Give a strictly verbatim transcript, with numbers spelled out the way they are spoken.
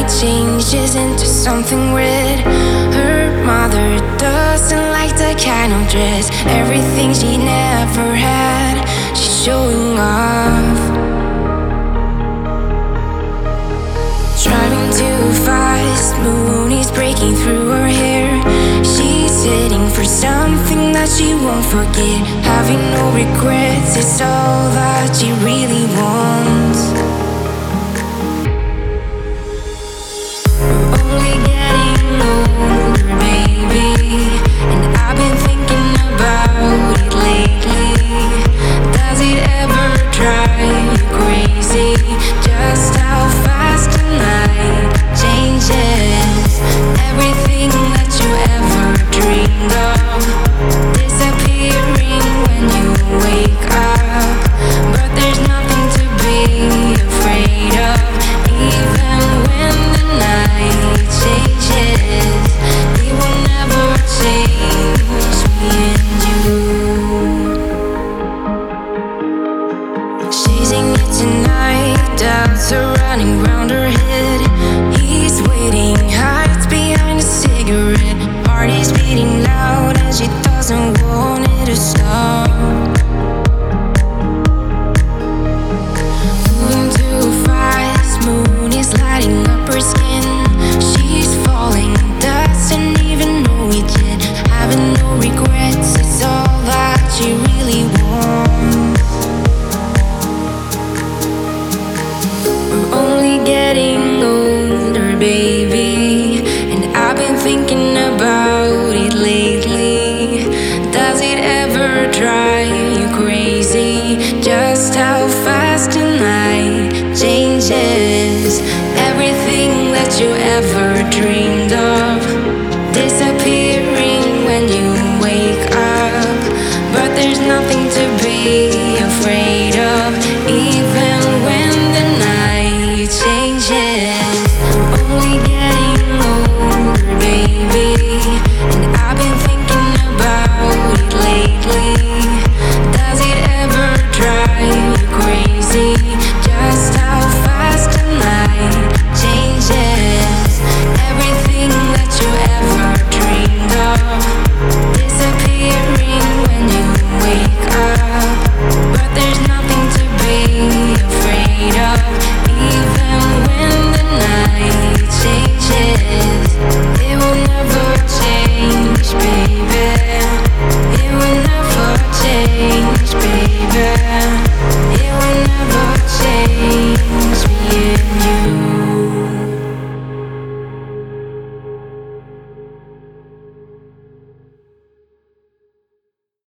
changes into something red. Her mother doesn't like the kind of dress. Everything she never had, she's showing off. Driving too fast, moon is breaking through her hair. She's heading for something that she won't forget. Having no regrets is all that she really wants. Only getting older, baby, and I've been thinking about it lately. Does it ever drive you crazy? Just how fast the night changes. Everything that you ever dreamed of disappearing when you wake up. But there's nothing to be afraid of, even when the night changes. It will never change me and you. Chasing you tonight, doubts are running round her head. He's waiting, hides behind a cigarette. Heart is beating loud and she doesn't want it to stop. Moving too fast, moon is lighting up her skin. She's falling, doesn't even know it yet. Having no regrets is all that she really wants.